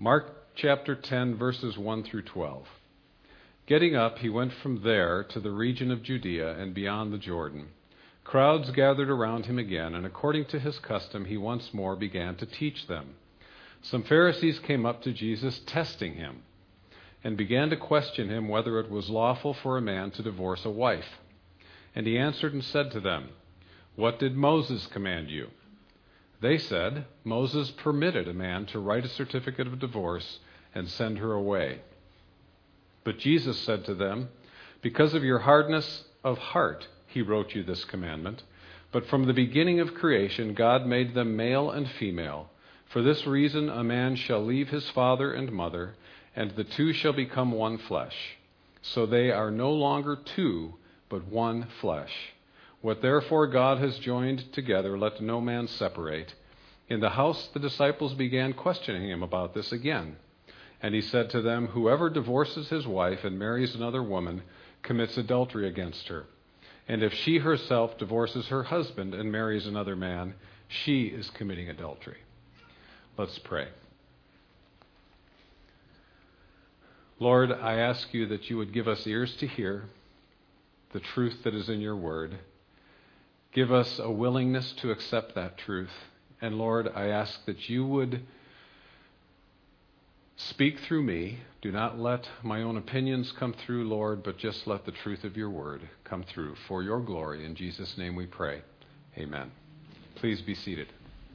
Mark chapter 10, verses 1 through 12. Getting up, he went from there to the region of Judea and beyond the Jordan. Crowds gathered around him again, and according to his custom, he once more began to teach them. Some Pharisees came up to Jesus, testing him, and began to question him whether it was lawful for a man to divorce a wife. And he answered and said to them, "What did Moses command you?" They said, "Moses permitted a man to write a certificate of divorce and send her away." But Jesus said to them, "Because of your hardness of heart, he wrote you this commandment. But from the beginning of creation, God made them male and female. For this reason, a man shall leave his father and mother, and the two shall become one flesh. So they are no longer two, but one flesh. What therefore God has joined together, let no man separate." In the house, the disciples began questioning him about this again. And he said to them, "Whoever divorces his wife and marries another woman commits adultery against her. And if she herself divorces her husband and marries another man, she is committing adultery." Let's pray. Lord, I ask you that you would give us ears to hear the truth that is in your word. Give us a willingness to accept that truth. And Lord, I ask that you would speak through me. Do not let my own opinions come through, Lord, but just let the truth of your word come through for your glory. In Jesus' name we pray. Amen. Please be seated.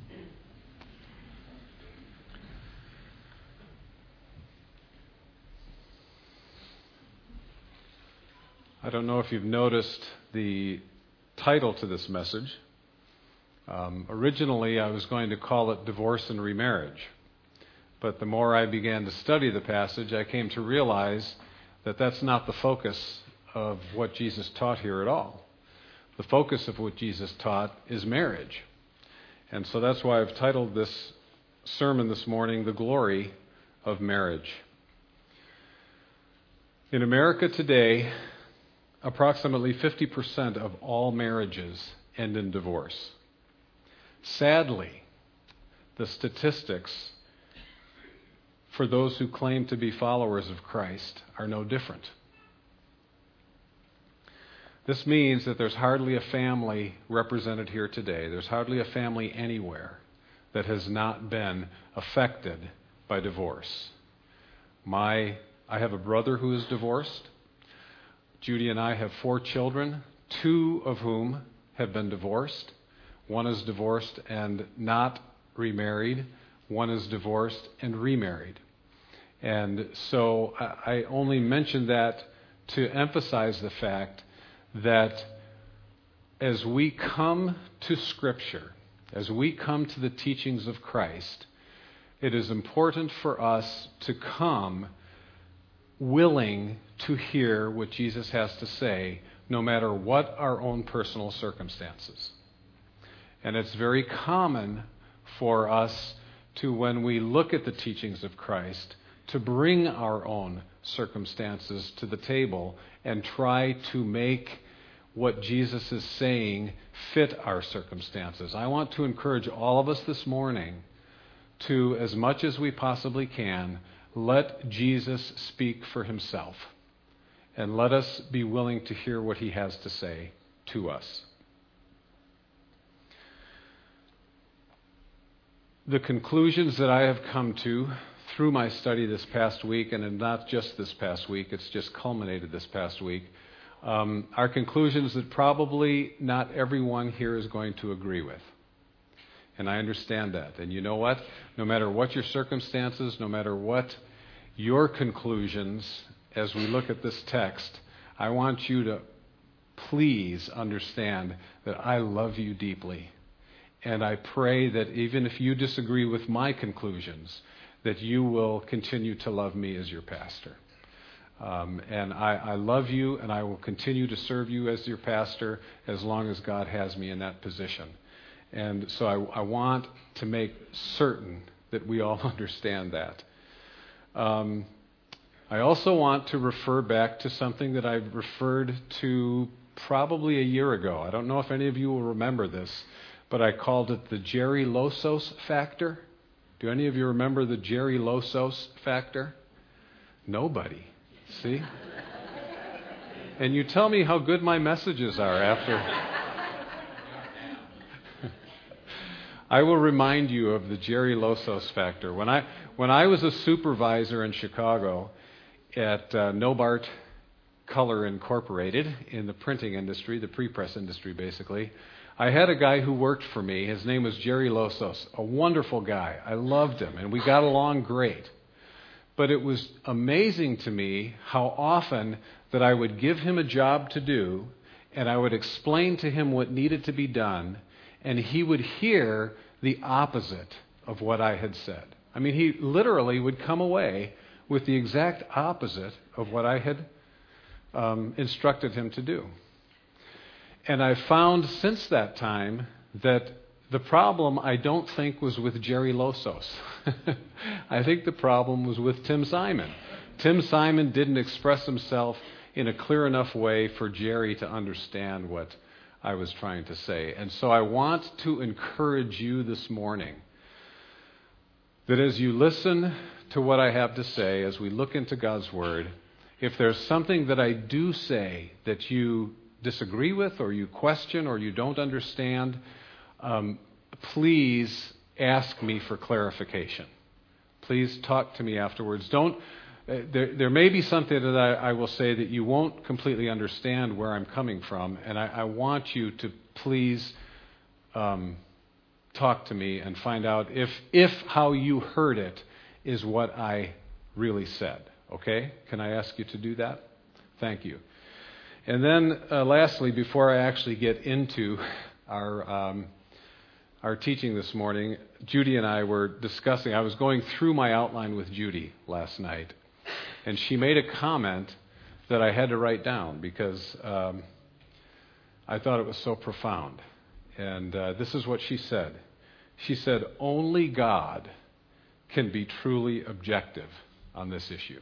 I don't know if you've noticed the title to this message. Originally, I was going to call it Divorce and Remarriage. But the more I began to study the passage, I came to realize that that's not the focus of what Jesus taught here at all. The focus of what Jesus taught is marriage. And so that's why I've titled this sermon this morning, The Glory of Marriage. In America today, approximately 50% of all marriages end in divorce. Sadly, the statistics for those who claim to be followers of Christ are no different. This means that there's hardly a family represented here today. There's hardly a family anywhere that has not been affected by divorce. I have a brother who is divorced. Judy and I have 4 children, 2 of whom have been divorced. One is divorced and not remarried. One is divorced and remarried. And so I only mention that to emphasize the fact that as we come to Scripture, as we come to the teachings of Christ, it is important for us to come willing to hear what Jesus has to say, no matter what our own personal circumstances. And it's very common for us to, when we look at the teachings of Christ, to bring our own circumstances to the table and try to make what Jesus is saying fit our circumstances. I want to encourage all of us this morning to, as much as we possibly can, let Jesus speak for himself. And let us be willing to hear what he has to say to us. The conclusions that I have come to through my study this past week, and not just this past week, it's just culminated this past week, are conclusions that probably not everyone here is going to agree with. And I understand that. And you know what? No matter what your circumstances, no matter what your conclusions, as we look at this text, I want you to please understand that I love you deeply. And I pray that even if you disagree with my conclusions, that you will continue to love me as your pastor. And I love you, and I will continue to serve you as your pastor as long as God has me in that position. And so I want to make certain that we all understand that. I also want to refer back to something that I've referred to probably a year ago. I don't know if any of you will remember this, but I called it the Jerry Losos factor. Do any of you remember the Jerry Losos factor? Nobody. See? And you tell me how good my messages are after. I will remind you of the Jerry Losos factor. When I was a supervisor in Chicago at Nobart Color Incorporated in the printing industry, the pre-press industry basically, I had a guy who worked for me. His name was Jerry Losos, a wonderful guy. I loved him, and we got along great. But it was amazing to me how often that I would give him a job to do, and I would explain to him what needed to be done, and he would hear the opposite of what I had said. I mean, he literally would come away with the exact opposite of what I had instructed him to do. And I've found since that time that the problem, I don't think, was with Jerry Losos. I think the problem was with Tim Simon. Tim Simon didn't express himself in a clear enough way for Jerry to understand what I was trying to say. And so I want to encourage you this morning that as you listen to what I have to say, as we look into God's Word, if there's something that I do say that you disagree with or you question or you don't understand, please ask me for clarification. Please talk to me afterwards. There may be something that I will say that you won't completely understand where I'm coming from, and I want you to please talk to me and find out if how you heard it is what I really said. Okay? Can I ask you to do that? Thank you. And then lastly, before I actually get into our teaching this morning, Judy and I were discussing, I was going through my outline with Judy last night, and she made a comment that I had to write down because I thought it was so profound. And this is what she said. She said, only God can be truly objective on this issue.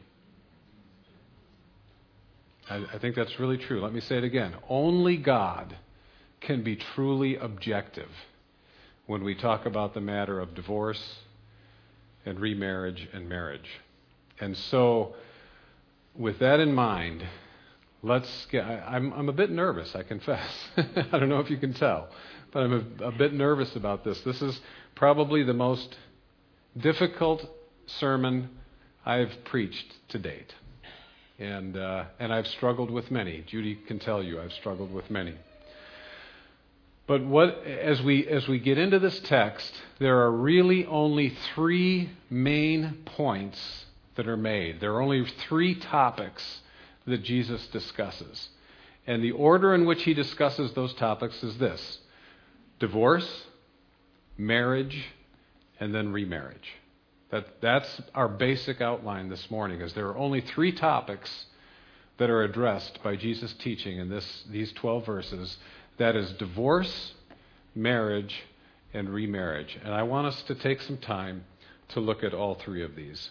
I think that's really true. Let me say it again. Only God can be truly objective when we talk about the matter of divorce and remarriage and marriage. And so, with that in mind, I'm a bit nervous, I confess. I don't know if you can tell, but I'm a bit nervous about this. This is probably the most difficult sermon I've preached to date. And I've struggled with many. Judy can tell you I've struggled with many. But as we get into this text, there are really only three main points that are made. There are only three topics that Jesus discusses. And the order in which he discusses those topics is this: divorce, marriage, and then remarriage. That's our basic outline this morning, is there are only three topics that are addressed by Jesus' teaching in these 12 verses. That is divorce, marriage, and remarriage. And I want us to take some time to look at all three of these.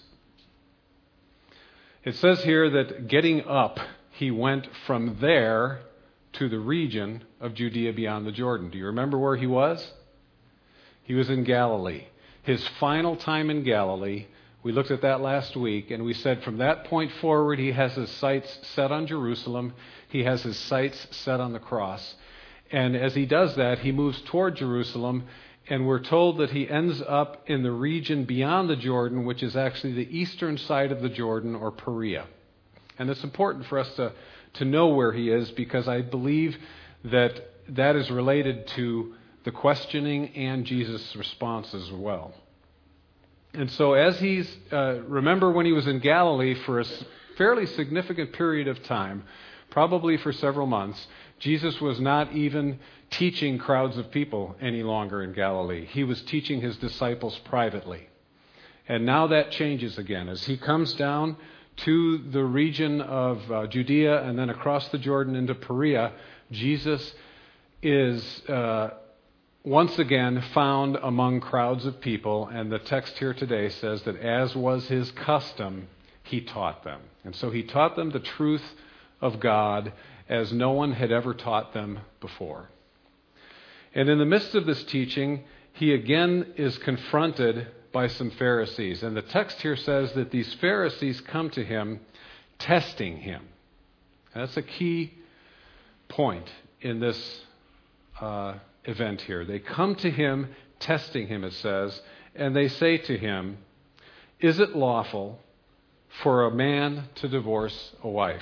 It says here that getting up, he went from there to the region of Judea beyond the Jordan. Do you remember where he was? He was in Galilee. His final time in Galilee, we looked at that last week, and we said from that point forward, he has his sights set on Jerusalem. He has his sights set on the cross. And as he does that, he moves toward Jerusalem, and we're told that he ends up in the region beyond the Jordan, which is actually the eastern side of the Jordan, or Perea. And it's important for us to know where he is, because I believe that is related to the questioning and Jesus' response as well. And so as remember when he was in Galilee for a fairly significant period of time, probably for several months, Jesus was not even teaching crowds of people any longer in Galilee. He was teaching his disciples privately. And now that changes again. As he comes down to the region of Judea and then across the Jordan into Perea, Jesus is once again found among crowds of people, and the text here today says that as was his custom, he taught them. And so he taught them the truth of God as no one had ever taught them before. And in the midst of this teaching, he again is confronted by some Pharisees. And the text here says that these Pharisees come to him, testing him. That's a key point in this event here. They come to him, testing him, it says, and they say to him, "Is it lawful for a man to divorce a wife?"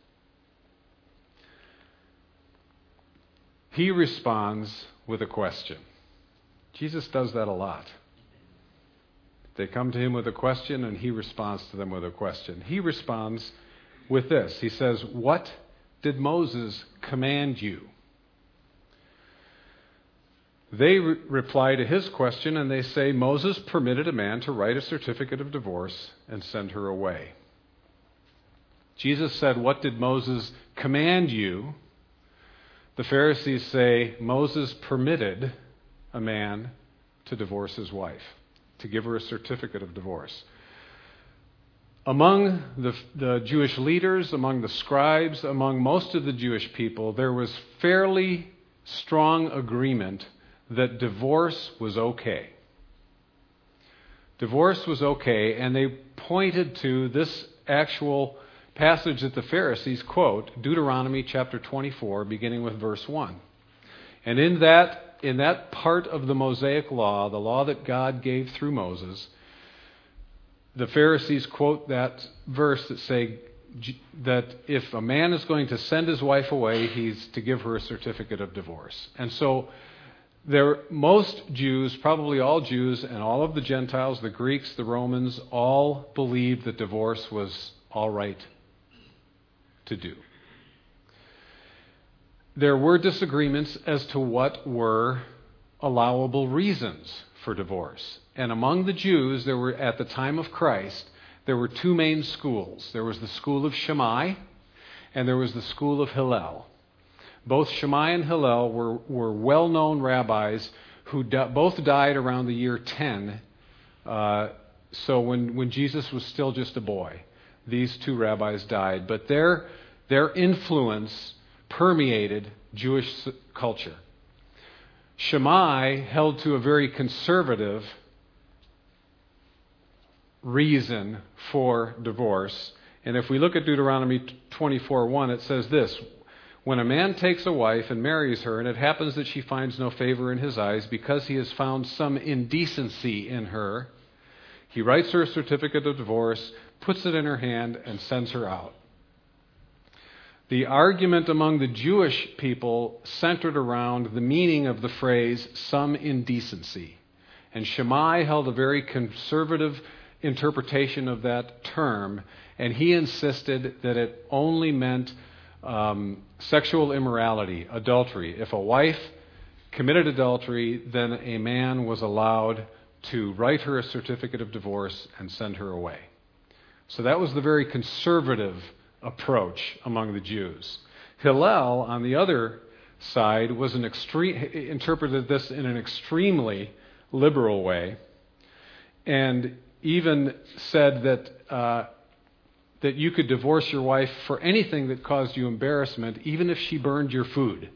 He responds with a question. Jesus does that a lot. They come to him with a question, and he responds to them with a question. He responds with this. He says, "What did Moses command you?" They reply to his question, and they say, "Moses permitted a man to write a certificate of divorce and send her away." Jesus said, "What did Moses command you?" The Pharisees say, "Moses permitted a man to divorce his wife, to give her a certificate of divorce." Among the Jewish leaders, among the scribes, among most of the Jewish people, there was fairly strong agreement that divorce was okay. Divorce was okay, and they pointed to this actual passage that the Pharisees quote, Deuteronomy chapter 24, beginning with verse 1. And in that part of the Mosaic law, the law that God gave through Moses, the Pharisees quote that verse that if a man is going to send his wife away, he's to give her a certificate of divorce. And so most Jews, probably all Jews, and all of the Gentiles, the Greeks, the Romans, all believed that divorce was all right to do. There were disagreements as to what were allowable reasons for divorce. And among the Jews, there were, at the time of Christ, there were two main schools. There was the school of Shammai, and there was the school of Hillel. Both Shammai and Hillel were well-known rabbis who both died around the year 10. So when Jesus was still just a boy, these two rabbis died. But their influence permeated Jewish culture. Shammai held to a very conservative reason for divorce. And if we look at Deuteronomy 24:1, it says this: "When a man takes a wife and marries her, and it happens that she finds no favor in his eyes because he has found some indecency in her, he writes her a certificate of divorce, puts it in her hand, and sends her out." The argument among the Jewish people centered around the meaning of the phrase, some indecency. And Shammai held a very conservative interpretation of that term, and he insisted that it only meant sexual immorality, adultery. If a wife committed adultery, then a man was allowed to write her a certificate of divorce and send her away. So that was the very conservative approach among the Jews. Hillel, on the other side, interpreted this in an extremely liberal way, and even said that you could divorce your wife for anything that caused you embarrassment, even if she burned your food.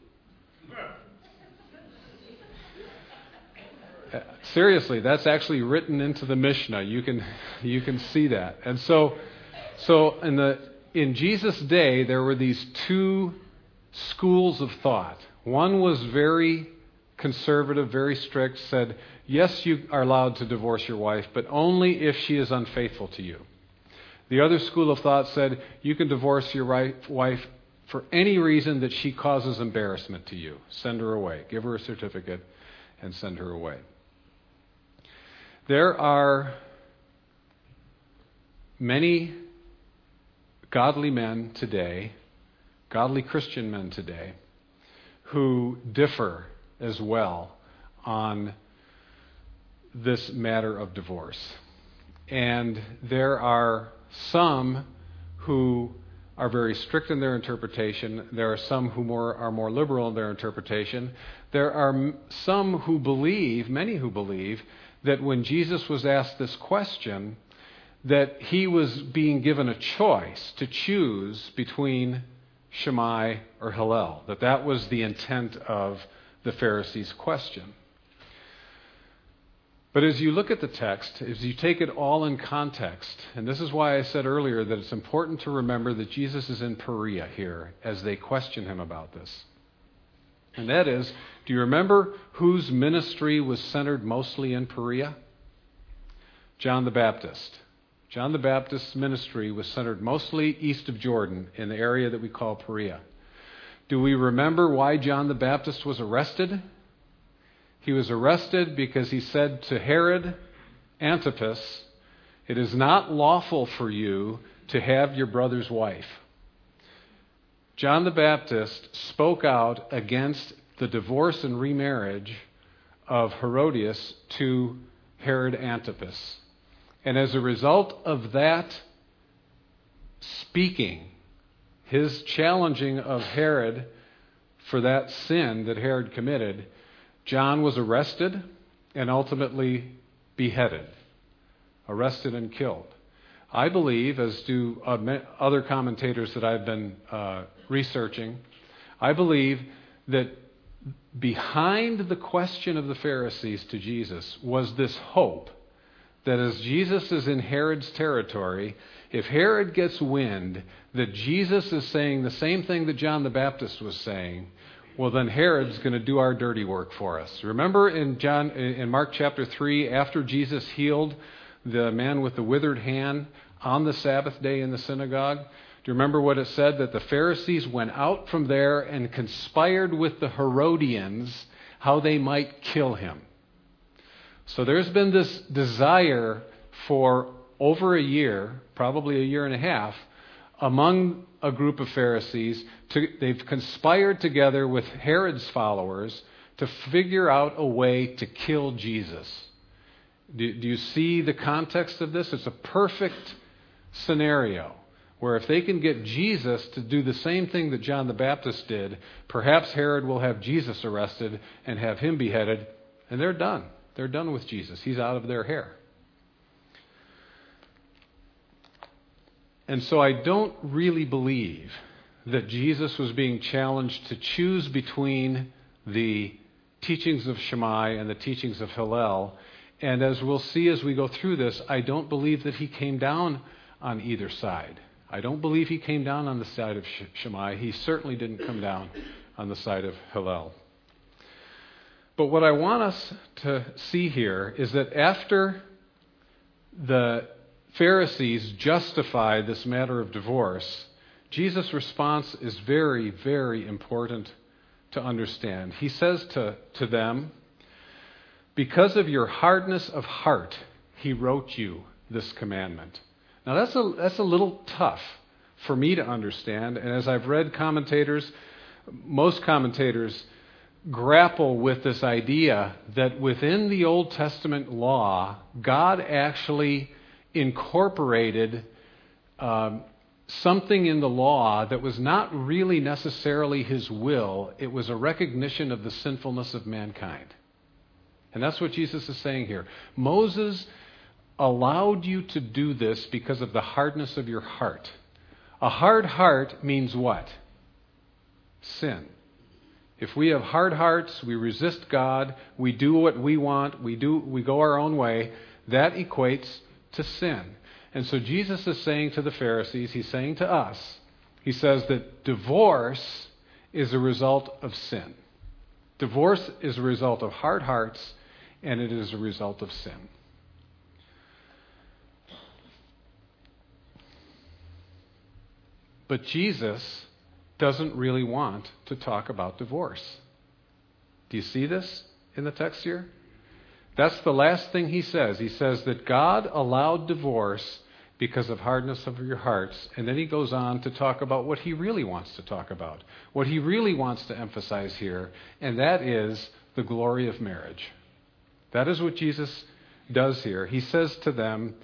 Seriously, that's actually written into the Mishnah. You can see that. And so in Jesus' day, there were these two schools of thought. One was very conservative, very strict, said, yes, you are allowed to divorce your wife, but only if she is unfaithful to you. The other school of thought said, you can divorce your wife for any reason that she causes embarrassment to you. Send her away. Give her a certificate and send her away. There are many godly men today, godly Christian men today, who differ as well on this matter of divorce. And there are some who are very strict in their interpretation. There are some who are more liberal in their interpretation. There are some who believe, many who believe, that when Jesus was asked this question, that he was being given a choice to choose between Shammai or Hillel, that was the intent of the Pharisees' question. But as you look at the text, as you take it all in context, and this is why I said earlier that it's important to remember that Jesus is in Perea here as they question him about this. And that is, do you remember whose ministry was centered mostly in Perea? John the Baptist. John the Baptist's ministry was centered mostly east of Jordan in the area that we call Perea. Do we remember why John the Baptist was arrested? He was arrested because he said to Herod Antipas, "It is not lawful for you to have your brother's wife." John the Baptist spoke out against the divorce and remarriage of Herodias to Herod Antipas. And as a result of that speaking, his challenging of Herod for that sin that Herod committed, John was arrested and ultimately beheaded, arrested and killed. I believe, as do other commentators that I've been researching, I believe that behind the question of the Pharisees to Jesus was this hope that as Jesus is in Herod's territory, if Herod gets wind that Jesus is saying the same thing that John the Baptist was saying, well, then Herod's going to do our dirty work for us. Remember in Mark chapter 3, after Jesus healed the man with the withered hand on the Sabbath day in the synagogue? Do you remember what it said? That the Pharisees went out from there and conspired with the Herodians how they might kill him. So there's been this desire for over a year, probably a year and a half, among a group of Pharisees. They've conspired together with Herod's followers to figure out a way to kill Jesus. Do you see the context of this? It's a perfect scenario where if they can get Jesus to do the same thing that John the Baptist did, perhaps Herod will have Jesus arrested and have him beheaded, and they're done. They're done with Jesus. He's out of their hair. And so I don't really believe that Jesus was being challenged to choose between the teachings of Shammai and the teachings of Hillel. And as we'll see as we go through this, I don't believe that he came down on either side. I don't believe he came down on the side of Shammai. He certainly didn't come down on the side of Hillel. But what I want us to see here is that after the Pharisees justify this matter of divorce, Jesus' response is very, very important to understand. He says to them, "Because of your hardness of heart, he wrote you this commandment." Now that's a little tough for me to understand, and as I've read commentators, most commentators grapple with this idea that within the Old Testament law, God actually incorporated something in the law that was not really necessarily his will. It was a recognition of the sinfulness of mankind. And that's what Jesus is saying here. Moses allowed you to do this because of the hardness of your heart. A hard heart means what? Sin. If we have hard hearts, we resist God, we do what we want, we go our own way, that equates to sin. And so Jesus is saying to the Pharisees, he's saying to us, he says that divorce is a result of sin. Divorce is a result of hard hearts, and it is a result of sin. But Jesus doesn't really want to talk about divorce. Do you see this in the text here? That's the last thing he says. He says that God allowed divorce because of hardness of your hearts. And then he goes on to talk about what he really wants to talk about, what he really wants to emphasize here, and that is the glory of marriage. That is what Jesus does here. He says to them,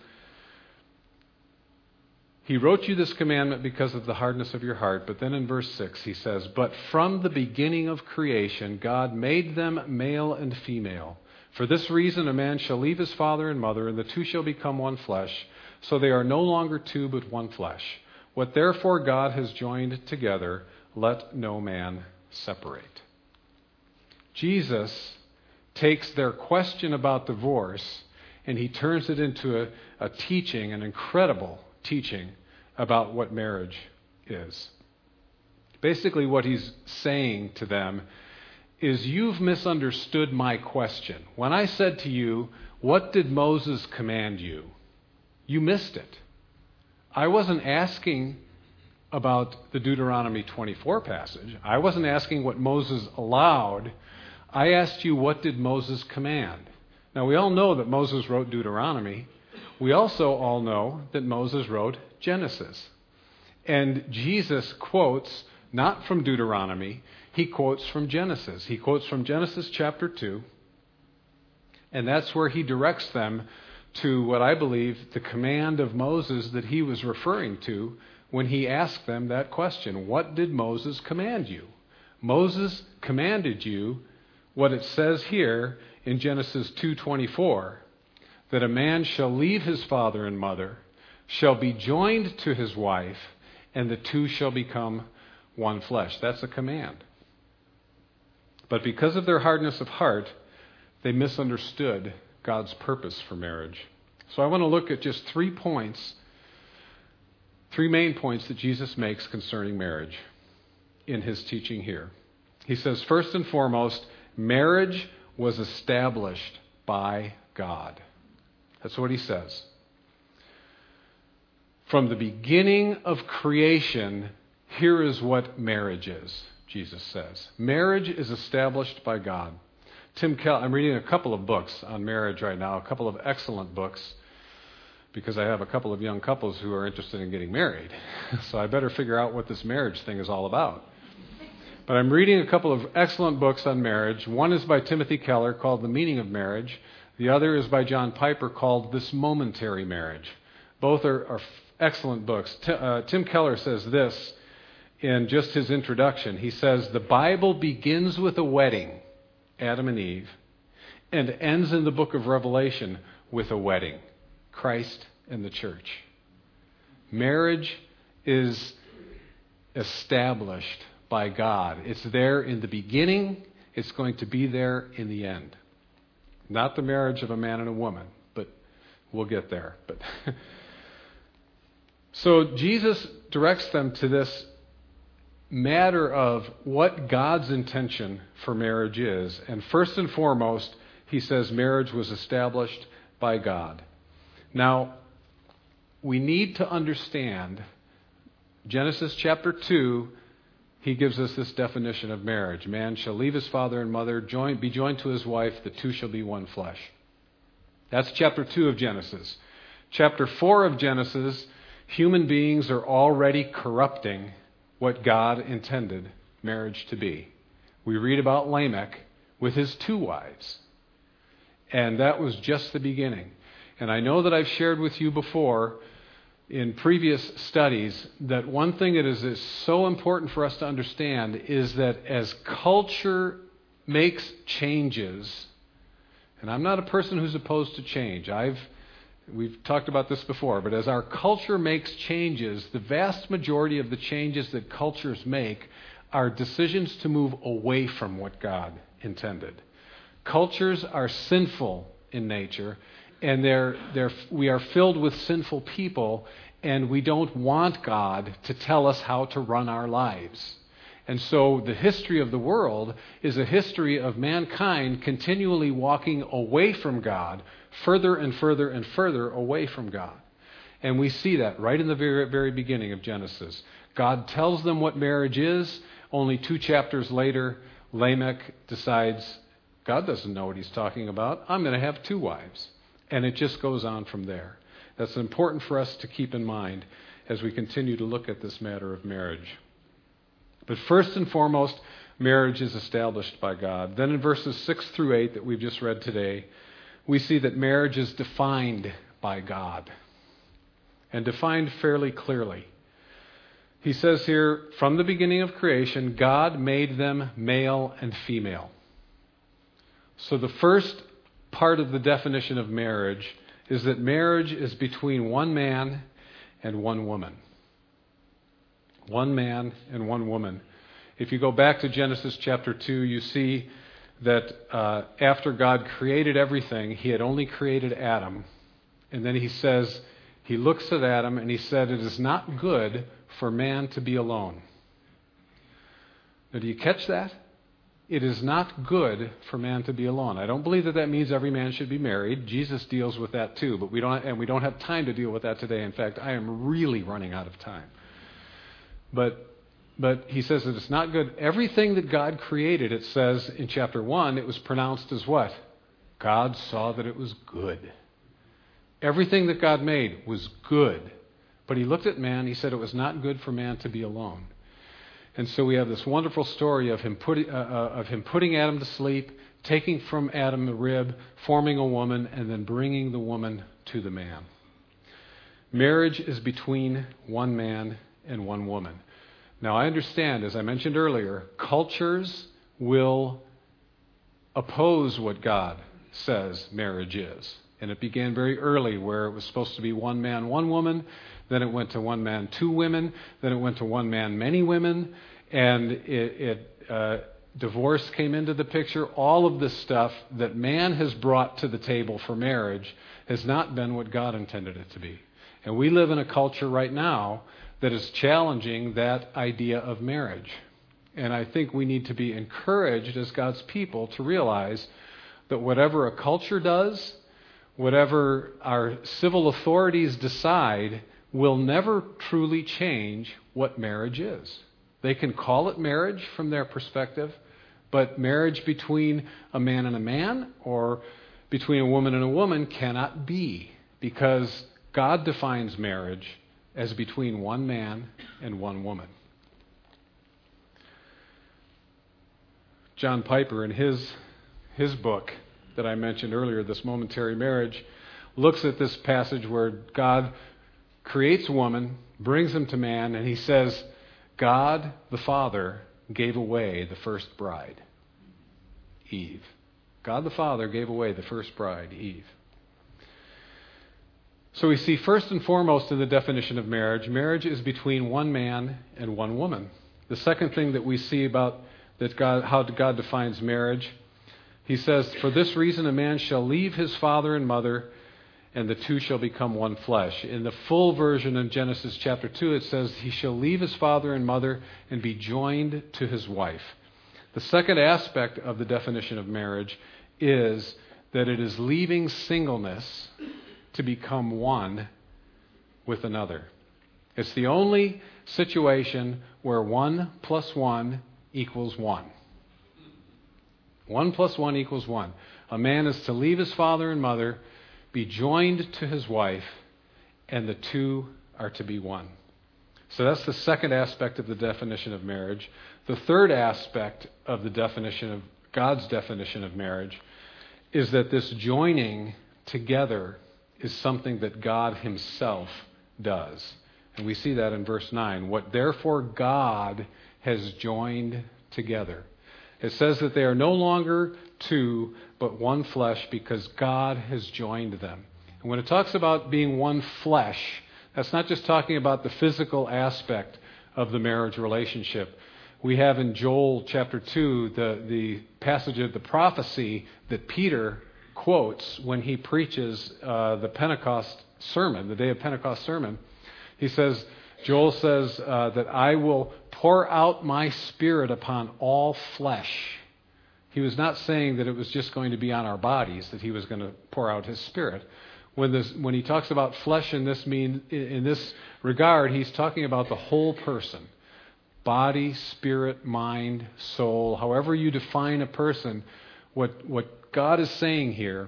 he wrote you this commandment because of the hardness of your heart. But then in verse 6 he says, but from the beginning of creation, God made them male and female. For this reason, a man shall leave his father and mother, and the two shall become one flesh. So they are no longer two, but one flesh. What therefore God has joined together, let no man separate. Jesus takes their question about divorce and he turns it into a teaching, an incredible teaching about what marriage is. Basically, what he's saying to them is, you've misunderstood my question. When I said to you, what did Moses command you? You missed it. I wasn't asking about the Deuteronomy 24 passage. I wasn't asking what Moses allowed. I asked you, what did Moses command? Now, we all know that Moses wrote Deuteronomy. We also all know that Moses wrote Genesis. And Jesus quotes not from Deuteronomy, he quotes from Genesis. He quotes from Genesis chapter 2, and that's where he directs them to what I believe the command of Moses that he was referring to when he asked them that question. What did Moses command you? Moses commanded you what it says here in Genesis 2:24, that a man shall leave his father and mother, shall be joined to his wife, and the two shall become one flesh. That's a command. But because of their hardness of heart, they misunderstood God's purpose for marriage. So I want to look at just 3 points, 3 main points that Jesus makes concerning marriage in his teaching here. He says, first and foremost, marriage was established by God. That's what he says. From the beginning of creation, here is what marriage is, Jesus says. Marriage is established by God. Tim Keller, I'm reading a couple of books on marriage right now, a couple of excellent books, because I have a couple of young couples who are interested in getting married. So I better figure out what this marriage thing is all about. But I'm reading a couple of excellent books on marriage. One is by Timothy Keller called The Meaning of Marriage. The other is by John Piper called This Momentary Marriage. Both are excellent books. Tim Keller says this in just his introduction. He says, the Bible begins with a wedding, Adam and Eve, and ends in the book of Revelation with a wedding, Christ and the church. Marriage is established by God. It's there in the beginning. It's going to be there in the end. Not the marriage of a man and a woman, but we'll get there. But so Jesus directs them to this matter of what God's intention for marriage is. And first and foremost, he says marriage was established by God. Now, we need to understand Genesis chapter 2, he gives us this definition of marriage. Man shall leave his father and mother, be joined to his wife, the two shall be one flesh. That's chapter 2 of Genesis. Chapter 4 of Genesis, human beings are already corrupting what God intended marriage to be. We read about Lamech with his 2 wives. And that was just the beginning. And I know that I've shared with you before in previous studies that one thing that is so important for us to understand is that as culture makes changes, and I'm not a person who's opposed to change. We've talked about this before, but as our culture makes changes, the vast majority of the changes that cultures make are decisions to move away from what God intended. Cultures are sinful in nature, and we are filled with sinful people, and we don't want God to tell us how to run our lives. And so the history of the world is a history of mankind continually walking away from God, further and further and further away from God. And we see that right in the very, very beginning of Genesis. God tells them what marriage is. Only 2 chapters later, Lamech decides, God doesn't know what he's talking about. I'm going to have 2 wives. And it just goes on from there. That's important for us to keep in mind as we continue to look at this matter of marriage. But first and foremost, marriage is established by God. Then in verses 6 through 8 that we've just read today, we see that marriage is defined by God, and defined fairly clearly. He says here, from the beginning of creation, God made them male and female. So the first part of the definition of marriage is that marriage is between one man and one woman. One man and one woman. If you go back to Genesis chapter 2, you see that after God created everything, he had only created Adam. And then he says, he looks at Adam and he said, it is not good for man to be alone. Now, do you catch that? It is not good for man to be alone. I don't believe that means every man should be married. Jesus deals with that too, but we don't have time to deal with that today. In fact, I am really running out of time. But he says that it's not good. Everything that God created, it says in chapter 1, it was pronounced as what? God saw that it was good. Everything that God made was good. But he looked at man, he said it was not good for man to be alone. And so we have this wonderful story of him putting Adam to sleep, taking from Adam the rib, forming a woman, and then bringing the woman to the man. Marriage is between one man and one woman. Now, I understand, as I mentioned earlier, cultures will oppose what God says marriage is. And it began very early, where it was supposed to be one man, one woman. Then it went to one man, two women. Then it went to one man, many women. And divorce came into the picture. All of this stuff that man has brought to the table for marriage has not been what God intended it to be. And we live in a culture right now that is challenging that idea of marriage. And I think we need to be encouraged as God's people to realize that whatever a culture does, whatever our civil authorities decide, will never truly change what marriage is. They can call it marriage from their perspective, but marriage between a man and a man or between a woman and a woman cannot be, because God defines marriage as between one man and one woman. John Piper, in his book that I mentioned earlier, This Momentary Marriage, looks at this passage where God creates woman, brings him to man, and he says, God the Father gave away the first bride, Eve. God the Father gave away the first bride, Eve. So we see first and foremost in the definition of marriage, marriage is between one man and one woman. The second thing that we see about how God defines marriage, he says, for this reason a man shall leave his father and mother, and the two shall become one flesh. In the full version in Genesis chapter 2, it says, he shall leave his father and mother and be joined to his wife. The second aspect of the definition of marriage is that it is leaving singleness to become one with another. It's the only situation where 1 + 1 = 1. 1 + 1 = 1. A man is to leave his father and mother, be joined to his wife, and the two are to be one. So that's the second aspect of the definition of marriage. The third aspect of the definition of God's definition of marriage is that this joining together is something that God himself does. And we see that in verse 9. What therefore God has joined together. It says that they are no longer two, but one flesh, because God has joined them. And when it talks about being one flesh, that's not just talking about the physical aspect of the marriage relationship. We have in Joel chapter 2 the passage of the prophecy that Peter quotes when he preaches the Pentecost sermon, the day of Pentecost sermon. He says, Joel says that I will pour out my spirit upon all flesh. He was not saying that it was just going to be on our bodies that he was going to pour out his spirit. When he talks about flesh in this regard, he's talking about the whole person. Body, spirit, mind, soul, however you define a person, what God is saying here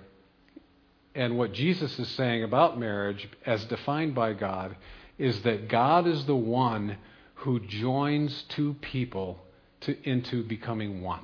and what Jesus is saying about marriage as defined by God is that God is the one who joins two people into becoming one.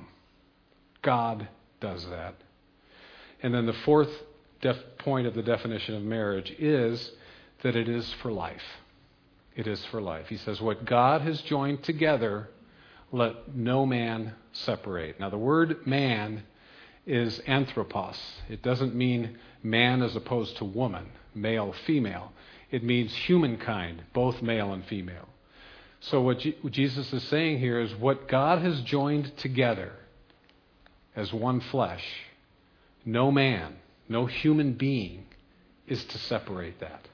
God does that. And then the fourth point of the definition of marriage is that it is for life. It is for life. He says, what God has joined together, let no man separate. Now, the word man is anthropos. It doesn't mean man as opposed to woman, male, female. It means humankind, both male and female. So what Jesus is saying here is what God has joined together as one flesh. No man, no human being is to separate that.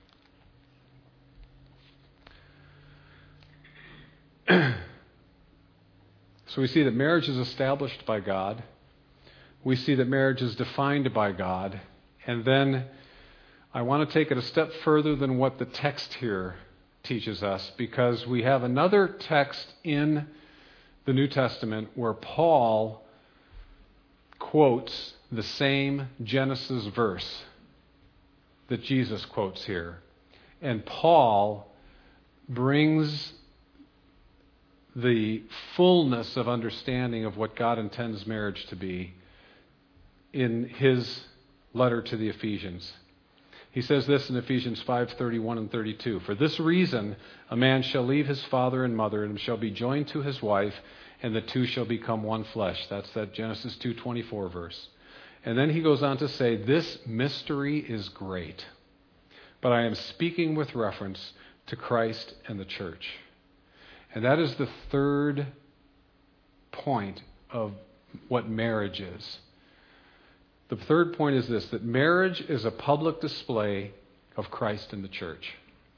So we see that marriage is established by God. We see that marriage is defined by God. And then I want to take it a step further than what the text here teaches us, because we have another text in the New Testament where Paul quotes the same Genesis verse that Jesus quotes here. And Paul brings the fullness of understanding of what God intends marriage to be in his letter to the Ephesians. He says this in Ephesians 5:31 and 32. For this reason, a man shall leave his father and mother and shall be joined to his wife, and the two shall become one flesh. That's that Genesis 2:24 verse. And then he goes on to say, this mystery is great, but I am speaking with reference to Christ and the church. And that is the third point of what marriage is. The third point is this, that marriage is a public display of Christ and the church.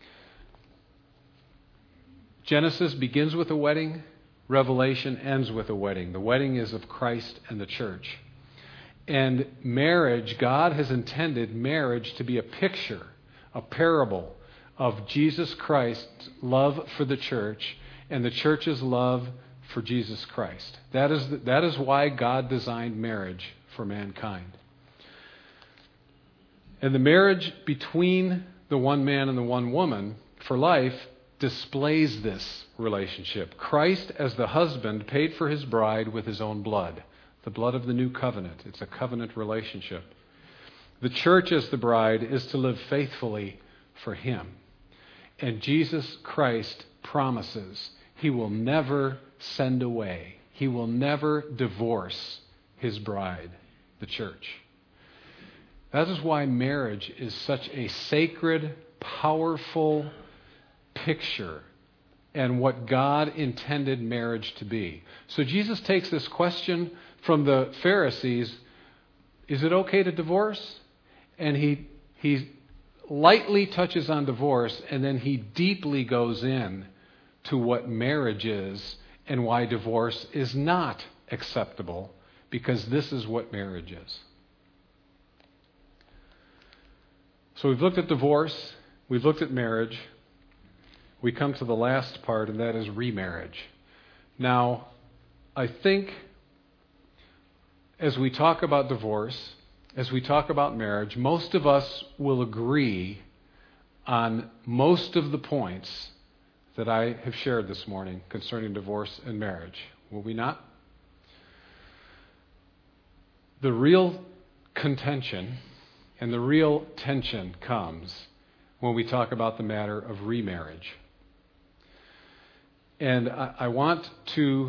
Genesis begins with a wedding. Revelation ends with a wedding. The wedding is of Christ and the church. And marriage, God has intended marriage to be a picture, a parable of Jesus Christ's love for the church and the church's love for Jesus Christ. That is why God designed marriage for mankind. And the marriage between the one man and the one woman for life displays this relationship. Christ, as the husband, paid for his bride with his own blood, the blood of the new covenant. It's a covenant relationship. The church, as the bride, is to live faithfully for him. And Jesus Christ promises he will never send away, he will never divorce his bride, the church. That is why marriage is such a sacred, powerful picture and what God intended marriage to be. So Jesus takes this question from the Pharisees, is it okay to divorce? And he lightly touches on divorce, and then he deeply goes in to what marriage is and why divorce is not acceptable, because this is what marriage is. So we've looked at divorce, we've looked at marriage. We come to the last part, and that is remarriage. Now, I think as we talk about divorce, as we talk about marriage, most of us will agree on most of the points that I have shared this morning concerning divorce and marriage. Will we not? The real contention and the real tension comes when we talk about the matter of remarriage. And I want to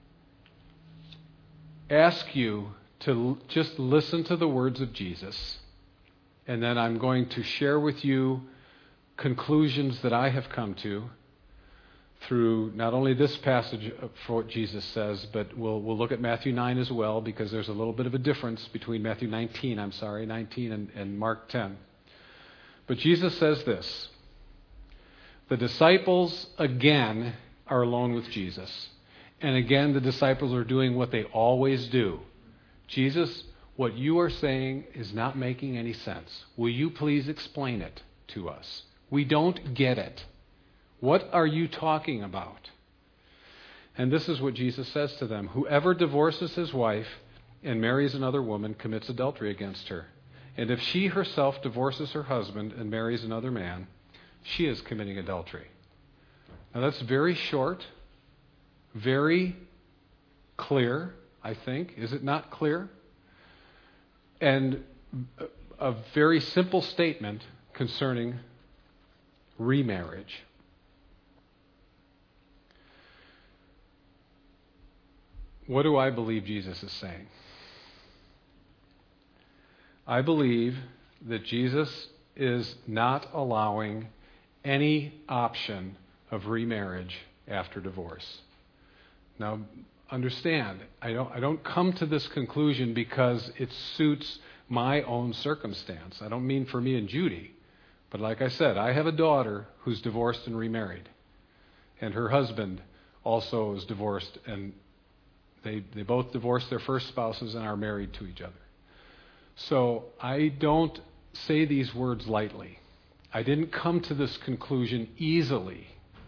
ask you to just listen to the words of Jesus, and then I'm going to share with you conclusions that I have come to through not only this passage for what Jesus says, but we'll look at Matthew 9 as well, because there's a little bit of a difference between Matthew 19 and Mark 10. But Jesus says this: the disciples again are alone with Jesus. And again, the disciples are doing what they always do. Jesus, what you are saying is not making any sense. Will you please explain it to us? We don't get it. What are you talking about? And this is what Jesus says to them: whoever divorces his wife and marries another woman commits adultery against her. And if she herself divorces her husband and marries another man, she is committing adultery. Now that's very short, very clear, I think. Is it not clear? And a very simple statement concerning remarriage. What do I believe Jesus is saying? I believe that Jesus is not allowing any option of remarriage after divorce. Now, understand, I don't come to this conclusion because it suits my own circumstance. I don't mean for me and Judy, but like I said, I have a daughter who's divorced and remarried, and her husband also is divorced, and they both divorced their first spouses and are married to each other. So I don't say these words lightly. I didn't come to this conclusion easily.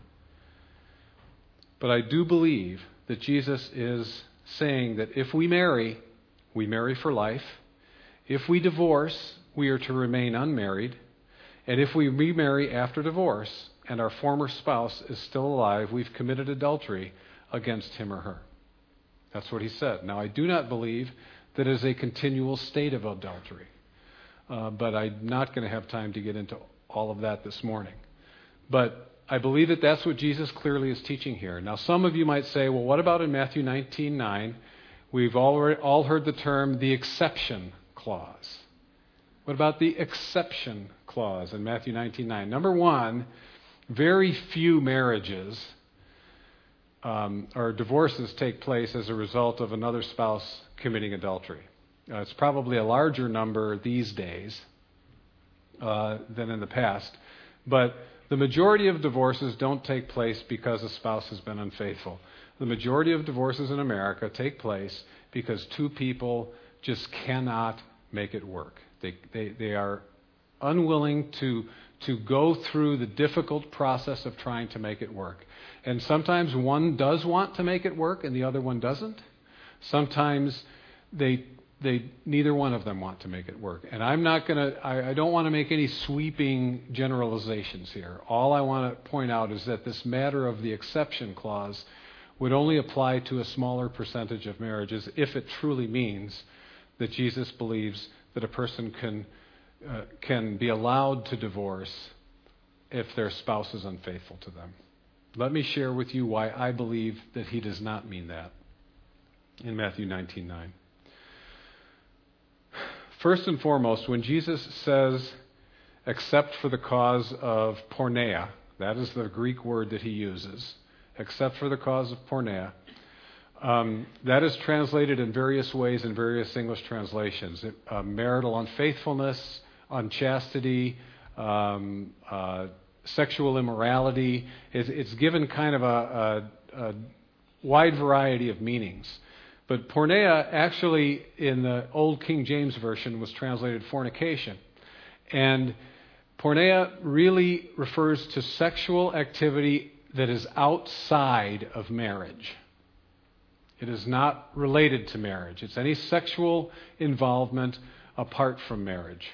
But I do believe that Jesus is saying that if we marry for life. If we divorce, we are to remain unmarried. And if we remarry after divorce and our former spouse is still alive, we've committed adultery against him or her. That's what he said. Now, I do not believe that it is a continual state of adultery. But I'm not going to have time to get into all of that this morning. But I believe that that's what Jesus clearly is teaching here. Now, some of you might say, well, what about in Matthew 19:9? We've all heard the term the exception clause. What about the exception clause in Matthew 19:9? Number one, very few marriages or divorces take place as a result of another spouse committing adultery. It's probably a larger number these days than in the past. But the majority of divorces don't take place because a spouse has been unfaithful. The majority of divorces in America take place because two people just cannot make it work. They are unwilling to go through the difficult process of trying to make it work. And sometimes one does want to make it work and the other one doesn't. Sometimes neither one of them want to make it work. And I don't want to make any sweeping generalizations here. All I want to point out is that this matter of the exception clause would only apply to a smaller percentage of marriages if it truly means that Jesus believes that a person can be allowed to divorce if their spouse is unfaithful to them. Let me share with you why I believe that he does not mean that in Matthew 19:9. First and foremost, when Jesus says, except for the cause of porneia, that is the Greek word that he uses, except for the cause of porneia, that is translated in various ways in various English translations. Marital unfaithfulness, unchastity, sexual immorality. It's given kind of a wide variety of meanings. But porneia actually in the Old King James Version was translated fornication. And porneia really refers to sexual activity that is outside of marriage. It is not related to marriage. It's any sexual involvement apart from marriage.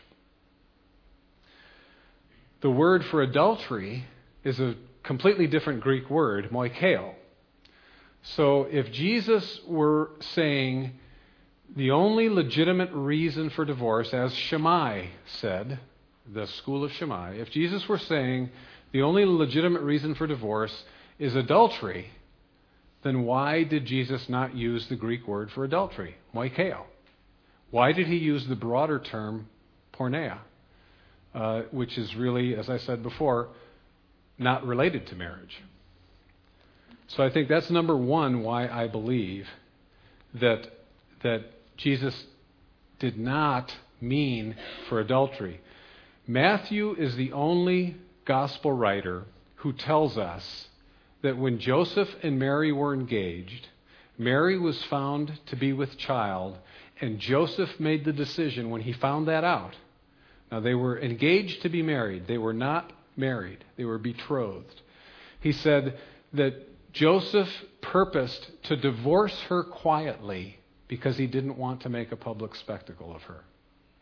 The word for adultery is a completely different Greek word, moikeo. So if Jesus were saying the only legitimate reason for divorce, as Shammai said, the school of Shammai, if Jesus were saying the only legitimate reason for divorce is adultery, then why did Jesus not use the Greek word for adultery, moikeo? Why did he use the broader term porneia, which is really, as I said before, not related to marriage? So I think that's number one why I believe that Jesus did not mean for adultery. Matthew is the only gospel writer who tells us that when Joseph and Mary were engaged, Mary was found to be with child, and Joseph made the decision when he found that out. Now, they were engaged to be married. They were not married. They were betrothed. He said that Joseph purposed to divorce her quietly because he didn't want to make a public spectacle of her.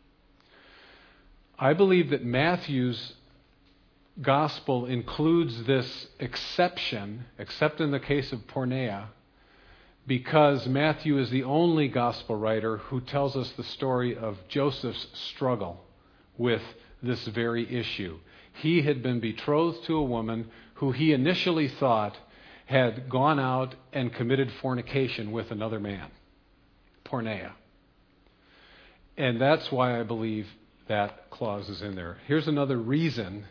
I believe that Matthew's gospel includes this exception, except in the case of porneia, because Matthew is the only gospel writer who tells us the story of Joseph's struggle with this very issue. He had been betrothed to a woman who he initially thought had gone out and committed fornication with another man, porneia. And that's why I believe that clause is in there. Here's another reason.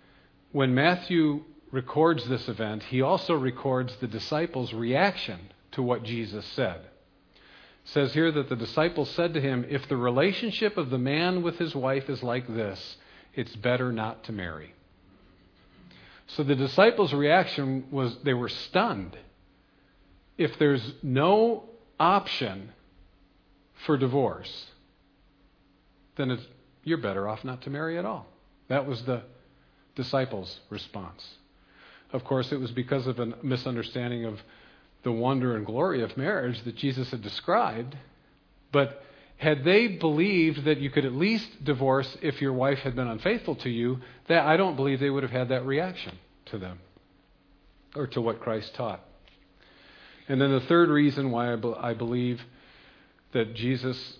When Matthew records this event, he also records the disciples' reaction to what Jesus said. It says here that the disciples said to him, if the relationship of the man with his wife is like this, it's better not to marry. So the disciples' reaction was they were stunned. If there's no option for divorce, then you're better off not to marry at all. That was the disciples' response. Of course, it was because of a misunderstanding of the wonder and glory of marriage that Jesus had described. But had they believed that you could at least divorce if your wife had been unfaithful to you, that I don't believe they would have had that reaction to them or to what Christ taught. And then the third reason why I believe that Jesus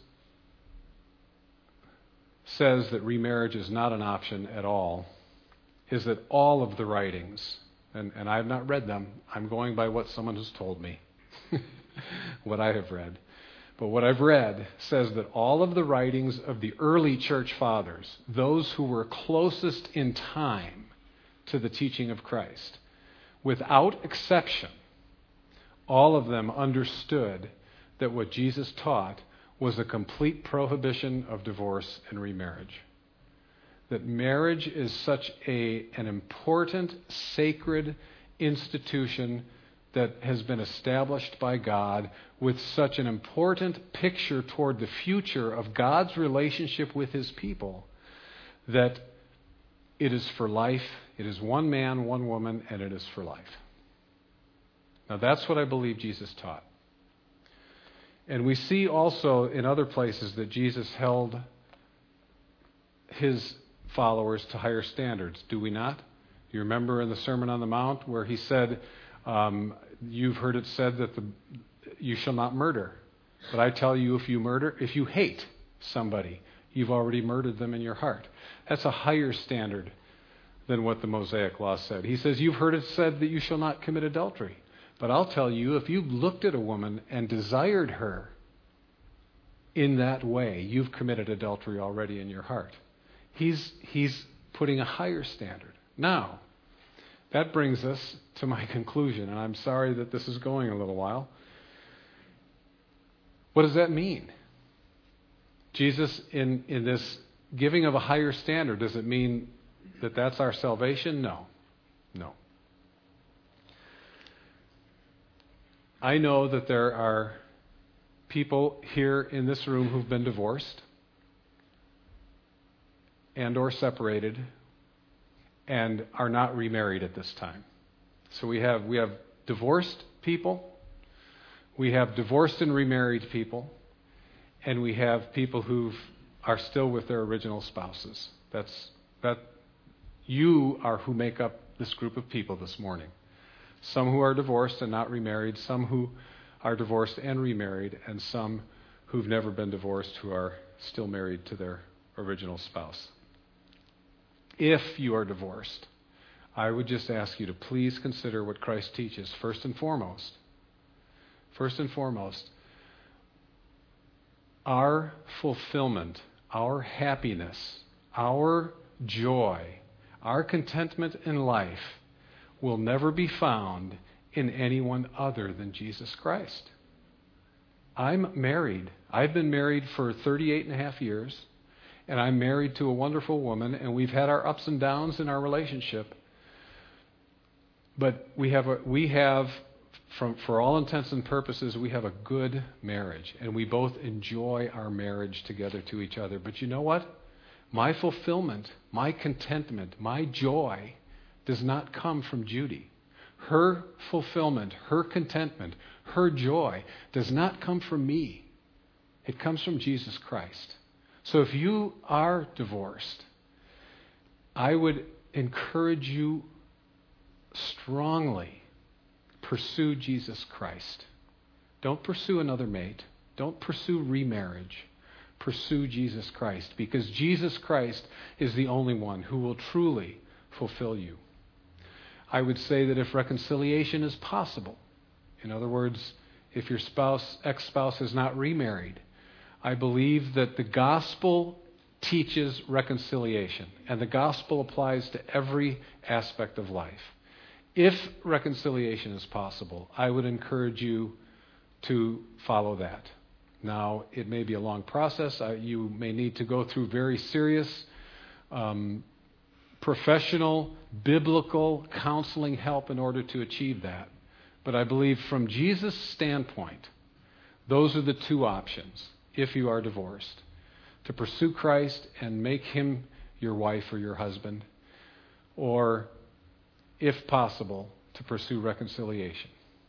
says that remarriage is not an option at all is that all of the writings, and I have not read them, I'm going by what someone has told me, what I have read. But what I've read says that all of the writings of the early church fathers, those who were closest in time to the teaching of Christ, without exception, all of them understood that what Jesus taught was a complete prohibition of divorce and remarriage. That marriage is such an important, sacred institution that has been established by God with such an important picture toward the future of God's relationship with his people, that it is for life, it is one man, one woman, and it is for life. Now that's what I believe Jesus taught. And we see also in other places that Jesus held his followers to higher standards, do we not? You remember in the Sermon on the Mount where he said, you've heard it said that you shall not murder. But I tell you, if you hate somebody, you've already murdered them in your heart. That's a higher standard than what the Mosaic Law said. He says, you've heard it said that you shall not commit adultery. But I'll tell you, if you looked at a woman and desired her in that way, you've committed adultery already in your heart. He's putting a higher standard. Now, that brings us to my conclusion, and I'm sorry that this is going a little while. What does that mean? Jesus, in this giving of a higher standard, does it mean that that's our salvation? No. I know that there are people here in this room who've been divorced and or separated and are not remarried at this time. So we have divorced people, we have divorced and remarried people, and we have people who are still with their original spouses. You are who make up this group of people this morning. Some who are divorced and not remarried, some who are divorced and remarried, and some who've never been divorced who are still married to their original spouse. If you are divorced, I would just ask you to please consider what Christ teaches first and foremost. First and foremost, our fulfillment, our happiness, our joy, our contentment in life will never be found in anyone other than Jesus Christ. I'm married. I've been married for 38 and a half years, and I'm married to a wonderful woman, and we've had our ups and downs in our relationship. But for all intents and purposes, we have a good marriage, and we both enjoy our marriage together to each other. But you know what? My fulfillment, my contentment, my joy does not come from Judy. Her fulfillment, her contentment, her joy does not come from me. It comes from Jesus Christ. So if you are divorced, I would encourage you strongly, pursue Jesus Christ. Don't pursue another mate. Don't pursue remarriage. Pursue Jesus Christ, because Jesus Christ is the only one who will truly fulfill you. I would say that if reconciliation is possible, in other words, if your ex-spouse is not remarried, I believe that the gospel teaches reconciliation, and the gospel applies to every aspect of life. If reconciliation is possible, I would encourage you to follow that. Now, it may be a long process. You may need to go through very serious professional, biblical counseling help in order to achieve that. But I believe from Jesus' standpoint, those are the two options if you are divorced. To pursue Christ and make him your wife or your husband, or, if possible, to pursue reconciliation.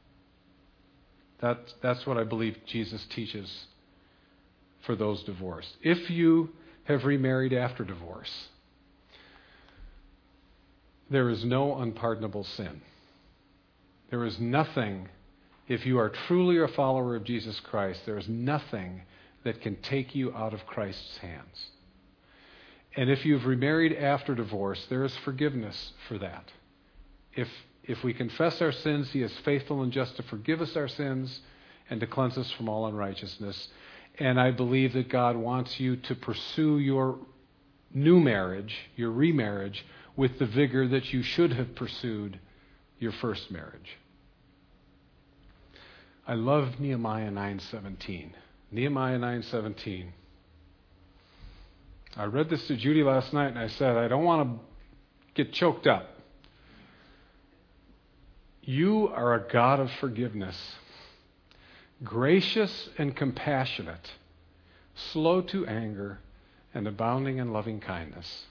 That's what I believe Jesus teaches for those divorced. If you have remarried after divorce, there is no unpardonable sin. There is nothing, if you are truly a follower of Jesus Christ, there is nothing that can take you out of Christ's hands. And if you've remarried after divorce, there is forgiveness for that. If we confess our sins, he is faithful and just to forgive us our sins and to cleanse us from all unrighteousness. And I believe that God wants you to pursue your new marriage, your remarriage, with the vigor that you should have pursued your first marriage. I love Nehemiah 9:17. Nehemiah 9:17. I read this to Judy last night and I said, I don't want to get choked up. You are a God of forgiveness, gracious and compassionate, slow to anger, and abounding in loving kindness.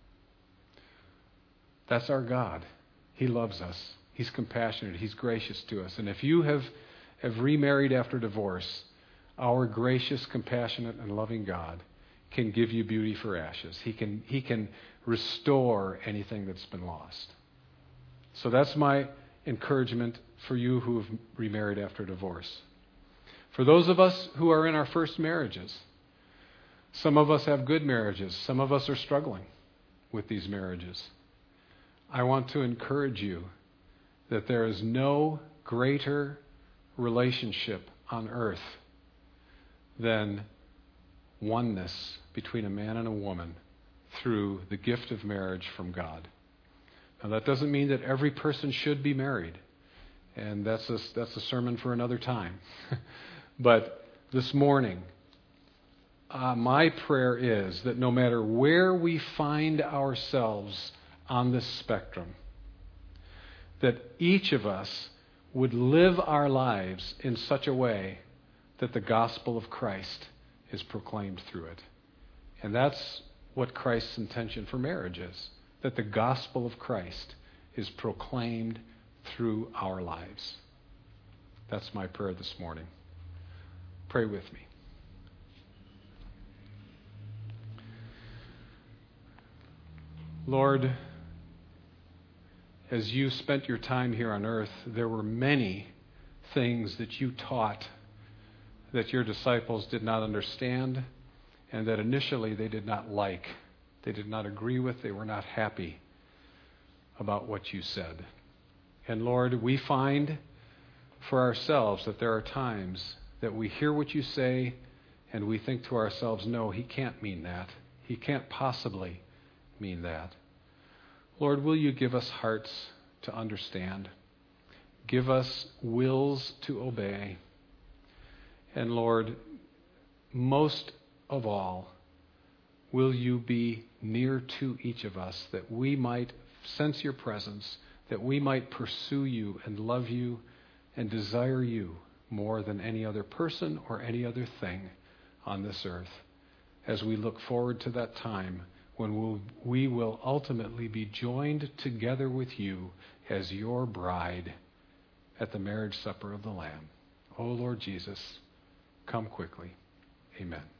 That's our God. He loves us. He's compassionate. He's gracious to us. And if you have remarried after divorce, our gracious, compassionate, and loving God can give you beauty for ashes. He can restore anything that's been lost. So that's my encouragement for you who have remarried after divorce. For those of us who are in our first marriages, some of us have good marriages. Some of us are struggling with these marriages. I want to encourage you that there is no greater relationship on earth than oneness between a man and a woman through the gift of marriage from God. Now, that doesn't mean that every person should be married, and that's a sermon for another time. But this morning, my prayer is that no matter where we find ourselves on this spectrum, that each of us would live our lives in such a way that the gospel of Christ is proclaimed through it. And that's what Christ's intention for marriage is, that the gospel of Christ is proclaimed through our lives. That's my prayer this morning. Pray with me. Lord, as you spent your time here on earth, there were many things that you taught that your disciples did not understand and that initially they did not like. They did not agree with. They were not happy about what you said. And Lord, we find for ourselves that there are times that we hear what you say and we think to ourselves, no, he can't mean that. He can't possibly mean that. Lord, will you give us hearts to understand? Give us wills to obey. And Lord, most of all, will you be near to each of us that we might sense your presence, that we might pursue you and love you and desire you more than any other person or any other thing on this earth, as we look forward to that time when we will ultimately be joined together with you as your bride at the marriage supper of the Lamb. Oh, Lord Jesus, come quickly. Amen.